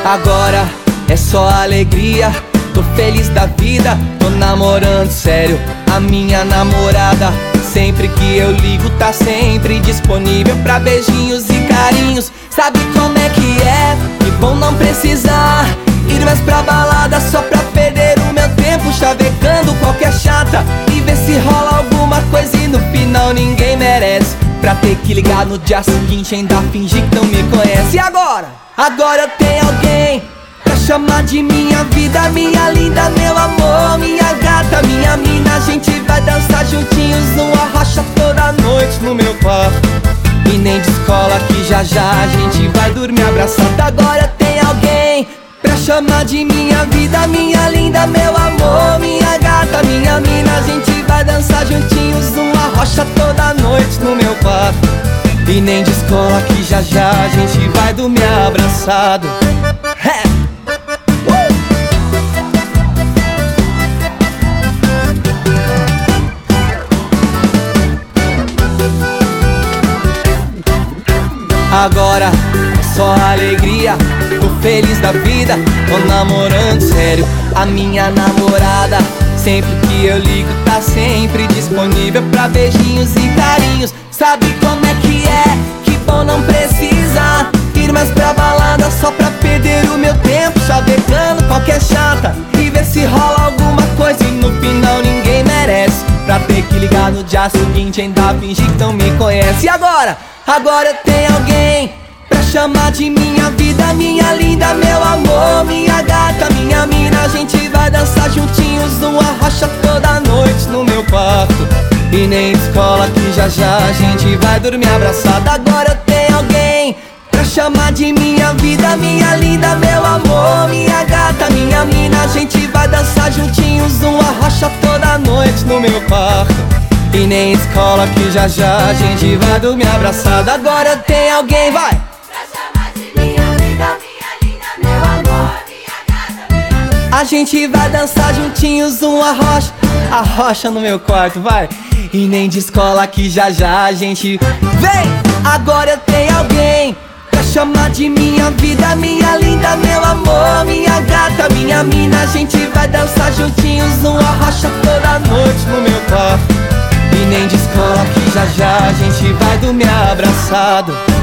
Agora é só alegria, tô feliz da vida, tô namorando sério a minha namorada. Sempre que eu ligo tá sempre disponível pra beijinhos e carinhos. Sabe como é que é? Que bom não precisar ir mais pra balada só pra perder o meu tempo chavecando qualquer chata e ver se rola alguma coisa e no final ninguém merece, pra ter que ligar no dia seguinte e ainda fingir que não me conhece. E agora? Agora tem alguém pra chamar de minha vida, minha linda, meu amor, minha gata, minha mina. A gente vai dançar juntinhos numa rocha toda noite no meu quarto. E nem de escola que já já a gente vai dormir abraçado. Agora tem alguém pra chamar de minha vida, minha linda, meu amor, minha gata, minha mina. A gente vai dançar juntinhos numa rocha toda noite no meu quarto. E nem de escola que já já a gente vai dormir abraçado. Agora é só alegria, tô feliz da vida, tô namorando sério a minha namorada. Sempre que eu ligo tá sempre disponível pra beijinhos e carinhos. Sabe como é que é? Que bom não precisa ir mais pra balada só pra perder o meu tempo chavecando qualquer chata e ver se rola alguma coisa e no final ninguém merece, pra ter que ligar no dia seguinte e ainda fingir que não me conhece. E agora? Agora tem alguém pra chamar de minha vida, minha linda, meu amor, minha gata, minha mina. A gente vai dançar juntinhos numa rocha toda noite no meu quarto. E nem escola que já já a gente vai dormir abraçado. Agora tem alguém pra chamar de minha vida, minha linda, meu amor, minha gata, minha mina. A gente vai dançar juntinhos numa rocha toda noite no meu quarto. E nem escola que já já a gente vai dormir abraçado. Agora tem alguém, vai! Pra chamar de minha vida, minha linda, meu amor, minha gata, minha... A gente vai dançar juntinhos numa rocha, a rocha no meu quarto, vai! E nem de escola que já já a gente vem! Agora tem alguém pra chamar de minha vida, minha linda, meu amor, minha gata, minha mina. A gente vai dançar juntinhos numa rocha toda noite no meu quarto. E nem de escola que já já a gente vai dormir abraçado.